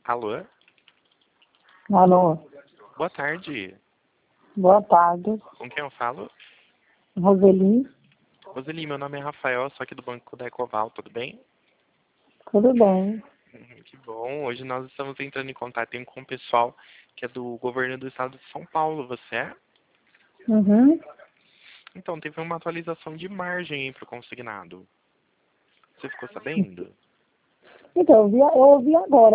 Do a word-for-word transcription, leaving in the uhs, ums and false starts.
Alô? Alô, Boa tarde. boa tarde. Com quem eu falo? Roseli, Roseli, meu nome é Rafael, sou aqui do Banco da Ecoval, tudo bem? tudo bem? Uhum, que bom. Hoje nós estamos entrando em contato com o pessoal que é do governo do estado de São Paulo, você é? Uhum. Então, teve uma atualização de margem para o consignado. Você ficou sabendo? Então, eu, vi, eu ouvi agora.